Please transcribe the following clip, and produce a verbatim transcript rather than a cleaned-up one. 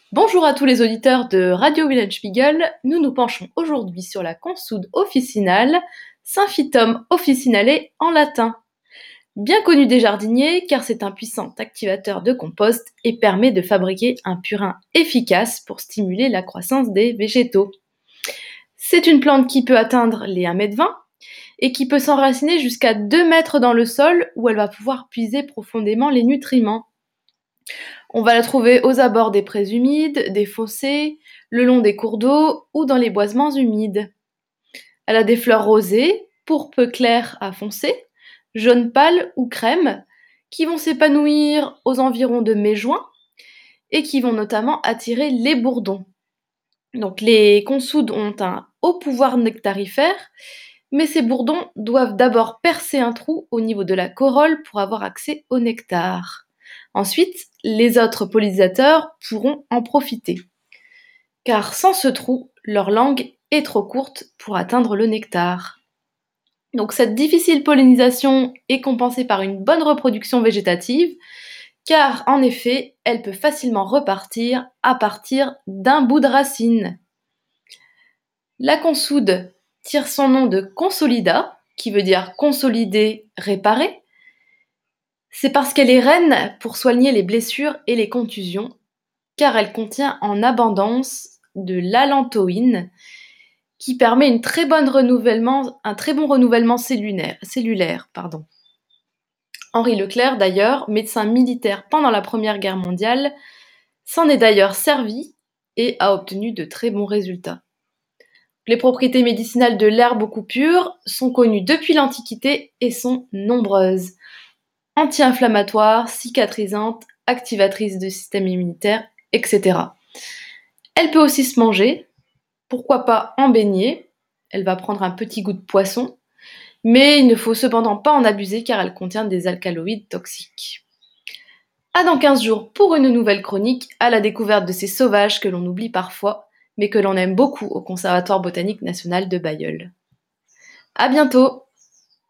Bonjour à tous les auditeurs de Radio Village Spiegel. Nous nous penchons aujourd'hui sur la consoude officinale, Symphytum officinale en latin. Bien connu des jardiniers car c'est un puissant activateur de compost et permet de fabriquer un purin efficace pour stimuler la croissance des végétaux. C'est une plante qui peut atteindre les un mètre vingt et qui peut s'enraciner jusqu'à deux mètres dans le sol où elle va pouvoir puiser profondément les nutriments. On va la trouver aux abords des prés humides, des fossés, le long des cours d'eau ou dans les boisements humides. Elle a des fleurs rosées, pourpre clair à foncé, jaune pâle ou crème, qui vont s'épanouir aux environs de mai-juin et qui vont notamment attirer les bourdons. Donc les consoudes ont un haut pouvoir nectarifère, mais ces bourdons doivent d'abord percer un trou au niveau de la corolle pour avoir accès au nectar. Ensuite, les autres pollinisateurs pourront en profiter. Car sans ce trou, leur langue est trop courte pour atteindre le nectar. Donc cette difficile pollinisation est compensée par une bonne reproduction végétative, car en effet, elle peut facilement repartir à partir d'un bout de racine. La consoude tire son nom de consolida, qui veut dire consolider, réparer. C'est parce qu'elle est reine pour soigner les blessures et les contusions, car elle contient en abondance de l'allantoïne, qui permet une très bonne renouvellement, un très bon renouvellement cellulaire. cellulaire pardon. Henri Leclerc, d'ailleurs, médecin militaire pendant la Première Guerre mondiale, s'en est d'ailleurs servi et a obtenu de très bons résultats. Les propriétés médicinales de l'herbe aux coupures sont connues depuis l'Antiquité et sont nombreuses. Anti-inflammatoire, cicatrisante, activatrice du système immunitaire, et cetera. Elle peut aussi se manger, pourquoi pas en beignet, elle va prendre un petit goût de poisson, mais il ne faut cependant pas en abuser car elle contient des alcaloïdes toxiques. À dans quinze jours pour une nouvelle chronique à la découverte de ces sauvages que l'on oublie parfois, mais que l'on aime beaucoup au Conservatoire botanique national de Bailleul. À bientôt!